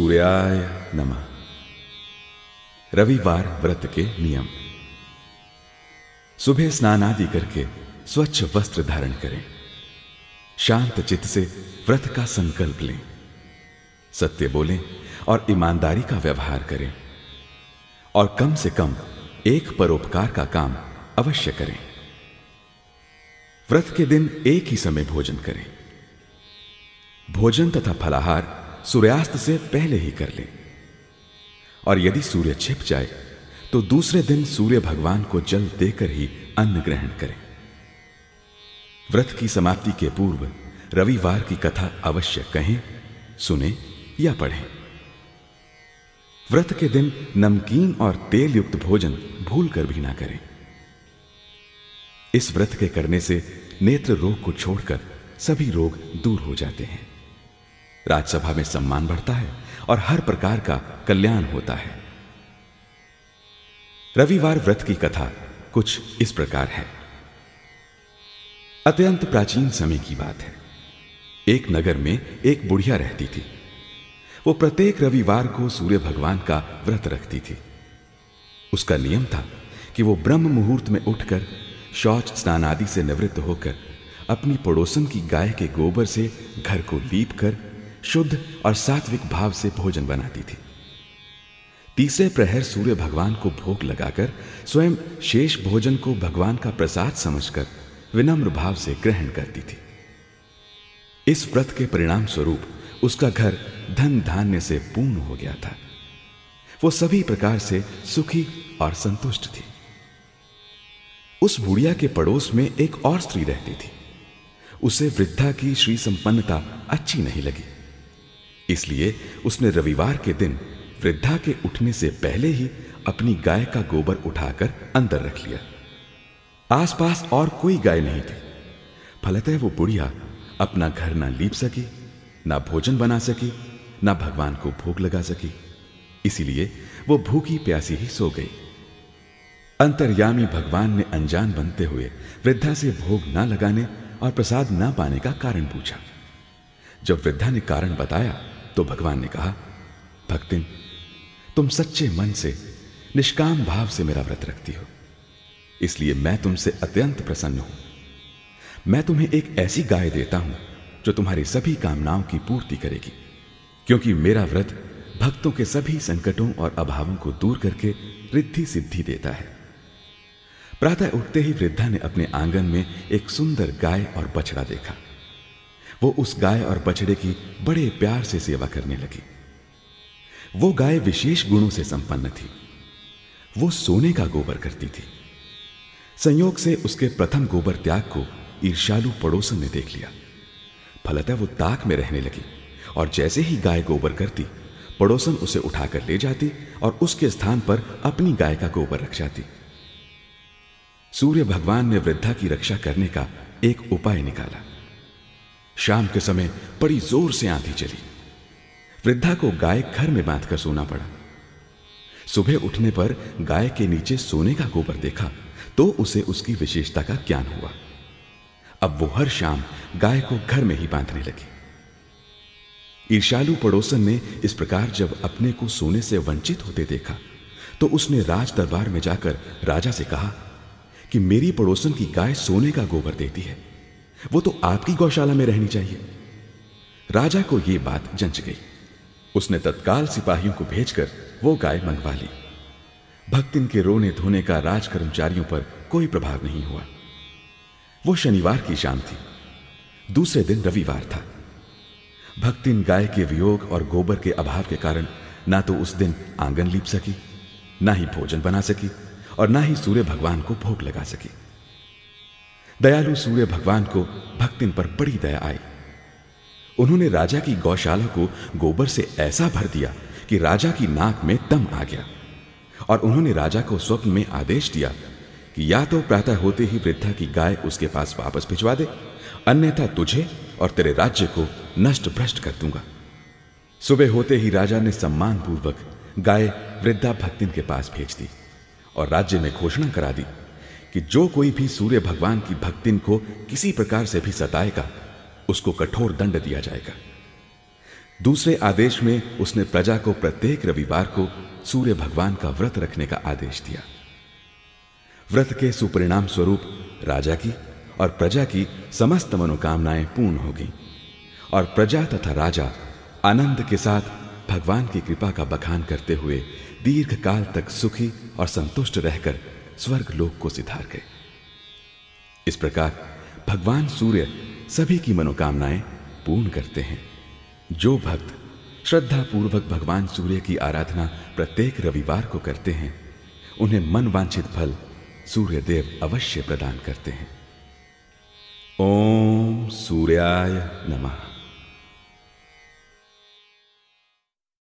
सूर्याय नमः। रविवार व्रत के नियम। सुबह स्नान आदि करके स्वच्छ वस्त्र धारण करें। शांत चित्त से व्रत का संकल्प लें। सत्य बोलें और ईमानदारी का व्यवहार करें और कम से कम एक परोपकार का काम अवश्य करें। व्रत के दिन एक ही समय भोजन करें। भोजन तथा फलाहार सूर्यास्त से पहले ही कर लें और यदि सूर्य छिप जाए तो दूसरे दिन सूर्य भगवान को जल देकर ही अन्न ग्रहण करें। व्रत की समाप्ति के पूर्व रविवार की कथा अवश्य कहें, सुने या पढ़ें। व्रत के दिन नमकीन और तेल युक्त भोजन भूलकर भी ना करें। इस व्रत के करने से नेत्र रोग को छोड़कर सभी रोग दूर हो जाते हैं। राजसभा में सम्मान बढ़ता है और हर प्रकार का कल्याण होता है। रविवार व्रत की कथा कुछ इस प्रकार है। अत्यंत प्राचीन समय की बात है। एक नगर में एक बुढ़िया रहती थी। वो प्रत्येक रविवार को सूर्य भगवान का व्रत रखती थी। उसका नियम था कि वो ब्रह्म मुहूर्त में उठकर शौच स्नान आदि से निवृत्त होकर अपनी पड़ोसन की गाय के गोबर से घर को लीप कर शुद्ध और सात्विक भाव से भोजन बनाती थी। तीसरे प्रहर सूर्य भगवान को भोग लगाकर स्वयं शेष भोजन को भगवान का प्रसाद समझकर विनम्र भाव से ग्रहण करती थी। इस व्रत के परिणाम स्वरूप उसका घर धन धान्य से पूर्ण हो गया था। वो सभी प्रकार से सुखी और संतुष्ट थी। उस बुढ़िया के पड़ोस में एक और स्त्री रहती थी। उसे वृद्धा की श्री संपन्नता अच्छी नहीं लगी, इसलिए उसने रविवार के दिन वृद्धा के उठने से पहले ही अपनी गाय का गोबर उठाकर अंदर रख लिया। आसपास और कोई गाय नहीं थी। फलतः वो बुढ़िया अपना घर ना लीप सकी, ना भोजन बना सकी, ना भगवान को भोग लगा सकी। इसीलिए वो भूखी प्यासी ही सो गई। अंतर्यामी भगवान ने अनजान बनते हुए वृद्धा से भोग ना लगाने और प्रसाद ना पाने का कारण पूछा। जब वृद्धा ने कारण बताया तो भगवान ने कहा, भक्तिन, तुम सच्चे मन से निष्काम भाव से मेरा व्रत रखती हो, इसलिए मैं तुमसे अत्यंत प्रसन्न हूं। मैं तुम्हें एक ऐसी गाय देता हूं जो तुम्हारी सभी कामनाओं की पूर्ति करेगी, क्योंकि मेरा व्रत भक्तों के सभी संकटों और अभावों को दूर करके रिद्धि सिद्धि देता है। प्रातः उठते ही वृद्धा ने अपने आंगन में एक सुंदर गाय और बछड़ा देखा। वो उस गाय और बछड़े की बड़े प्यार से सेवा करने लगी। वो गाय विशेष गुणों से संपन्न थी। वो सोने का गोबर करती थी। संयोग से उसके प्रथम गोबर त्याग को ईर्ष्यालु पड़ोसन ने देख लिया। फलतः वो ताक में रहने लगी और जैसे ही गाय गोबर करती, पड़ोसन उसे उठाकर ले जाती और उसके स्थान पर अपनी गाय का गोबर रख जाती। सूर्य भगवान ने वृद्धा की रक्षा करने का एक उपाय निकाला। शाम के समय बड़ी जोर से आंधी चली। वृद्धा को गाय घर में बांधकर सोना पड़ा। सुबह उठने पर गाय के नीचे सोने का गोबर देखा तो उसे उसकी विशेषता का ज्ञान हुआ। अब वो हर शाम गाय को घर में ही बांधने लगी। ईर्ष्यालु पड़ोसन ने इस प्रकार जब अपने को सोने से वंचित होते देखा तो उसने राज दरबार में जाकर राजा से कहा कि मेरी पड़ोसन की गाय सोने का गोबर देती है, वो तो आपकी गौशाला में रहनी चाहिए। राजा को यह बात जंच गई। उसने तत्काल सिपाहियों को भेजकर वो गाय मंगवा ली। भक्तिन के रोने धोने का राज कर्मचारियों पर कोई प्रभाव नहीं हुआ। वो शनिवार की शाम थी। दूसरे दिन रविवार था। भक्तिन गाय के वियोग और गोबर के अभाव के कारण ना तो उस दिन आंगन लीप सकी, ना ही भोजन बना सकी और ना ही सूर्य भगवान को भोग लगा सकी। दयालु सूर्य भगवान को भक्तिन पर बड़ी दया आई। उन्होंने राजा की गौशाला को गोबर से ऐसा भर दिया कि राजा की नाक में दम आ गया और उन्होंने राजा को स्वप्न में आदेश दिया कि या तो प्रातः होते ही वृद्धा की गाय उसके पास वापस भिजवा दे, अन्यथा तुझे और तेरे राज्य को नष्ट भ्रष्ट कर दूंगा। सुबह होते ही राजा ने सम्मान पूर्वक गाय वृद्धा भक्तिन के पास भेज दी और राज्य में घोषणा करा दी कि जो कोई भी सूर्य भगवान की भक्तिन को किसी प्रकार से भी सताएगा, उसको कठोर दंड दिया जाएगा। दूसरे आदेश में उसने प्रजा को प्रत्येक रविवार को सूर्य भगवान का व्रत रखने का आदेश दिया। व्रत के सुपरिणाम स्वरूप राजा की और प्रजा की समस्त मनोकामनाएं पूर्ण होगी और प्रजा तथा राजा आनंद के साथ भगवान की कृपा का बखान करते हुए दीर्घ काल तक सुखी और संतुष्ट रहकर स्वर्ग लोक को सिधार गए। इस प्रकार भगवान सूर्य सभी की मनोकामनाएं पूर्ण करते हैं। जो भक्त श्रद्धा पूर्वक भगवान सूर्य की आराधना प्रत्येक रविवार को करते हैं, उन्हें मन वांछित फल सूर्य देव अवश्य प्रदान करते हैं। ओम सूर्याय नमः।